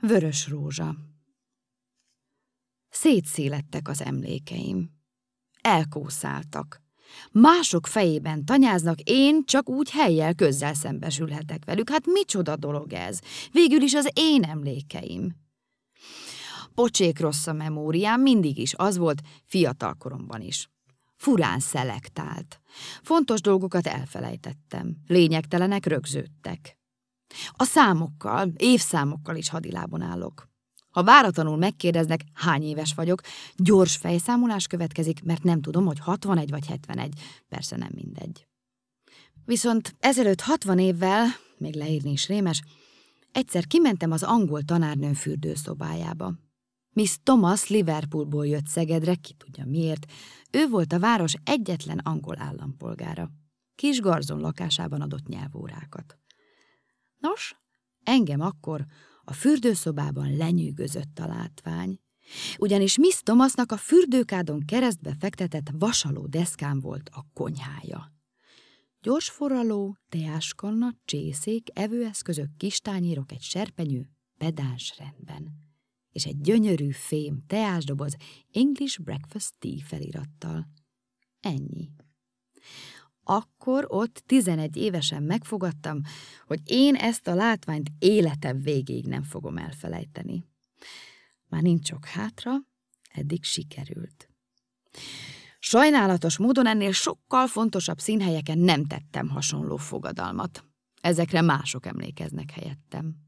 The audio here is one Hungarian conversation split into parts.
Vörös rózsa. Szétszélettek az emlékeim. Elkószáltak. Mások fejében tanyáznak, én csak úgy helyjel közzel szembesülhetek velük. Hát micsoda dolog ez? Végül is az én emlékeim. Pocsék rossz a memóriám, mindig is az volt, fiatalkoromban is. Furán szelektált. Fontos dolgokat elfelejtettem. Lényegtelenek rögződtek. A számokkal, évszámokkal is hadilábon állok. Ha váratlanul megkérdeznek, hány éves vagyok, gyors fejszámolás következik, mert nem tudom, hogy 61 vagy 71. Persze nem mindegy. Viszont ezelőtt 60 évvel, még leírni is rémes, egyszer kimentem az angol tanárnőm fürdőszobájába. Miss Thomas Liverpoolból jött Szegedre, ki tudja miért. Ő volt a város egyetlen angol állampolgára. Kis garzon lakásában adott nyelvórákat. Nos, engem akkor a fürdőszobában lenyűgözött a látvány, ugyanis Miss Thomasnak a fürdőkádon keresztbe fektetett vasaló deszkán volt a konyhája. Gyorsforraló, teáskanna, csészék, evőeszközök, kistányérok, egy serpenyő, pedáns rendben, és egy gyönyörű fém teásdoboz English Breakfast Tea felirattal. Ennyi. Akkor ott 11 évesen megfogadtam, hogy én ezt a látványt életem végéig nem fogom elfelejteni. Már nincs sok hátra, eddig sikerült. Sajnálatos módon ennél sokkal fontosabb színhelyeken nem tettem hasonló fogadalmat. Ezekre mások emlékeznek helyettem.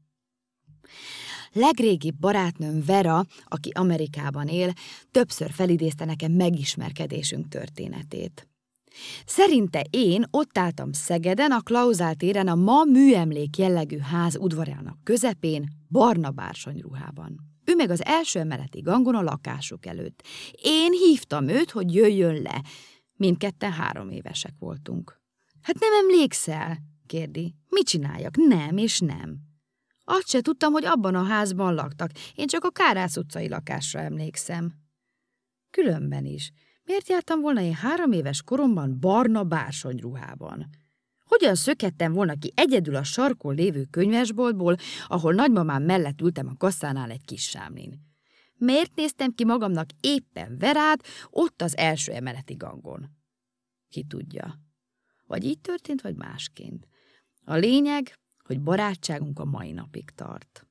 Legrégibb barátnőm Vera, aki Amerikában él, többször felidézte nekem megismerkedésünk történetét. Szerinte én ott álltam Szegeden, a Klauzál téren a ma műemlék jellegű ház udvarának közepén, barna bársonyruhában. Ő meg az első emeleti gangon a lakásuk előtt. Én hívtam őt, hogy jöjjön le. Mindketten 3 évesek voltunk. Hát nem emlékszel? Kérdi. Mit csináljak? Nem és nem. Azt se tudtam, hogy abban a házban laktak. Én csak a Kárász utcai lakásra emlékszem. Különben is. Miért jártam volna én 3 éves koromban barna bársonyruhában? Hogyan szökhettem volna ki egyedül a sarkon lévő könyvesboltból, ahol nagymamám mellett ültem a kasszánál egy kis sámlin? Miért néztem ki magamnak éppen Verát ott az első emeleti gangon? Ki tudja. Vagy így történt, vagy másként. A lényeg, hogy barátságunk a mai napig tart.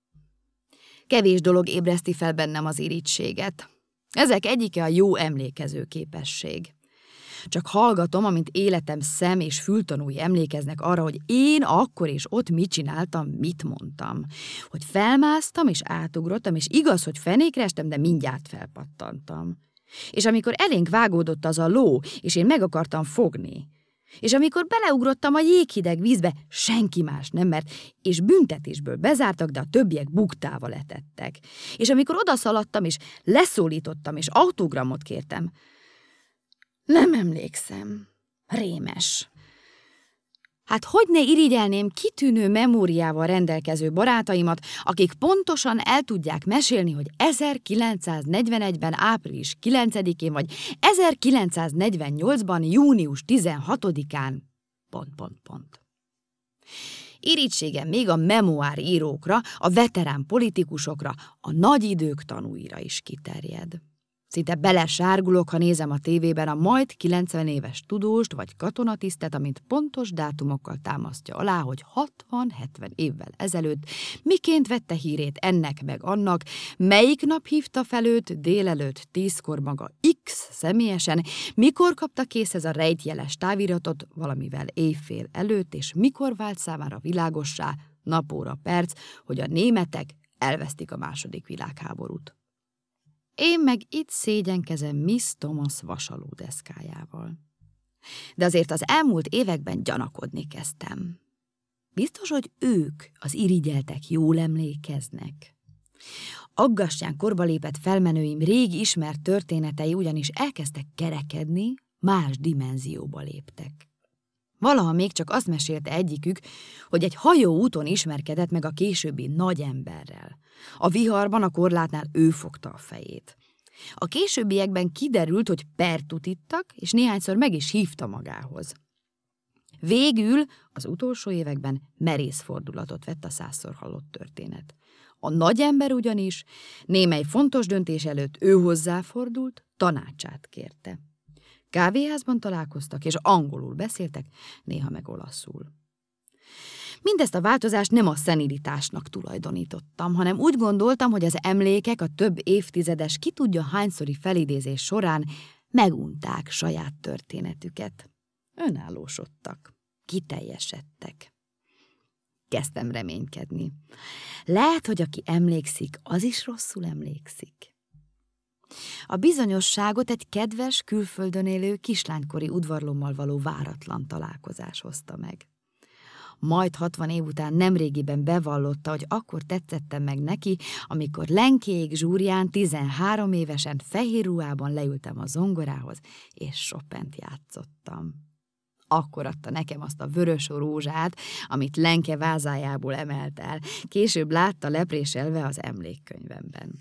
Kevés dolog ébreszti fel bennem az irítséget. Ezek egyike a jó emlékező képesség. Csak hallgatom, amint életem szem- és fültanúi emlékeznek arra, hogy én akkor és ott mit csináltam, mit mondtam. Hogy felmásztam és átugrottam, és igaz, hogy fenékre estem, de mindjárt felpattantam. És amikor elénk vágódott az a ló, és én meg akartam fogni. És amikor beleugrottam a jéghideg vízbe, senki más nem mert, és büntetésből bezártak, de a többiek buktával etettek. És amikor odaszaladtam, és leszólítottam, és autogramot kértem, nem emlékszem. Rémes. Hát hogy ne irigyelném kitűnő memóriával rendelkező barátaimat, akik pontosan el tudják mesélni, hogy 1941-ben április 9-én vagy 1948-ban június 16-án ... Irítségem még a memoár írókra, a veterán politikusokra, a nagy idők tanúira is kiterjed. Szinte belesárgulok, ha nézem a tévében a majd 90 éves tudóst vagy katonatisztet, amint pontos dátumokkal támasztja alá, hogy 60-70 évvel ezelőtt miként vette hírét ennek meg annak, melyik nap hívta fel őt délelőtt 10-kor maga X személyesen, mikor kapta készhez a rejtjeles táviratot valamivel éjfél előtt, és mikor vált számára világossá, napóra perc, hogy a németek elvesztik a II. Világháborút. Én meg itt szégyenkezem Miss Thomas vasalódeszkájával. De azért az elmúlt években gyanakodni kezdtem. Biztos, hogy ők, az irigyeltek, jól emlékeznek. Aggastyán korba lépett felmenőim régi ismert történetei ugyanis elkezdtek kerekedni, más dimenzióba léptek. Valaha még csak azt mesélte egyikük, hogy egy hajóúton ismerkedett meg a későbbi nagy emberrel. A viharban a korlátnál ő fogta a fejét. A későbbiekben kiderült, hogy pert ittak, és néhányszor meg is hívta magához. Végül az utolsó években merész fordulatot vett a 100-szor hallott történet. A nagy ember ugyanis némely fontos döntés előtt ő hozzáfordult, tanácsát kérte. Kávéházban találkoztak, és angolul beszéltek, néha meg olaszul. Mindezt a változást nem a szenilitásnak tulajdonítottam, hanem úgy gondoltam, hogy az emlékek a több évtizedes ki tudja hányszori felidézés során megunták saját történetüket. Önállósodtak, kiteljesedtek. Kezdtem reménykedni. Lehet, hogy aki emlékszik, az is rosszul emlékszik. A bizonyosságot egy kedves, külföldön élő kislánykori udvarlómmal való váratlan találkozás hozta meg. Majd 60 év után nemrégiben bevallotta, hogy akkor tetszettem meg neki, amikor Lenkéig zsúrján 13 évesen fehér ruhában leültem a zongorához, és Chopint játszottam. Akkor adta nekem azt a vörös rózsát, amit Lenke vázájából emelt el. Később látta lepréselve az emlékkönyvemben.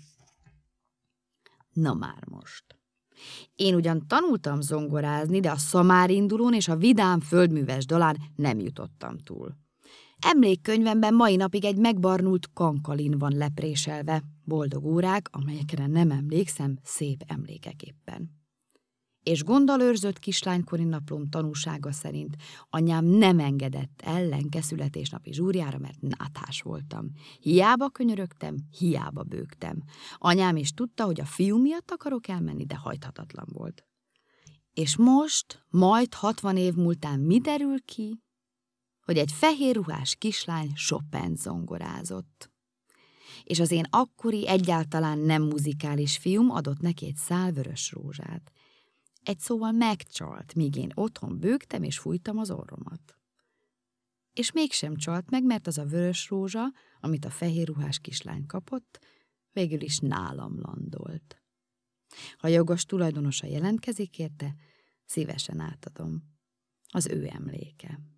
Na már most. Én ugyan tanultam zongorázni, de a szamárindulón és a vidám földműves dalán nem jutottam túl. Emlékkönyvemben mai napig egy megbarnult kankalin van lepréselve, boldog órák, amelyekre nem emlékszem, szép emlékeképpen. És gonddal őrzött kislánykori naplóm tanúsága szerint anyám nem engedett el Lenke születésnapi zsúrjára, mert náthás voltam. Hiába könyörögtem, hiába bőgtem. Anyám is tudta, hogy a fiú miatt akarok elmenni, de hajthatatlan volt. És most, majd 60 év múltán mi derül ki? Hogy egy fehér ruhás kislány Chopint zongorázott. És az én akkori egyáltalán nem muzikális fiúm adott neki egy szál vörös rózsát. Egy szóval megcsalt, míg én otthon bőgtem és fújtam az orromat. És mégsem csalt meg, mert az a vörös rózsa, amit a fehér ruhás kislány kapott, végül is nálam landolt. Ha jogos tulajdonosa jelentkezik érte, szívesen átadom. Az ő emléke.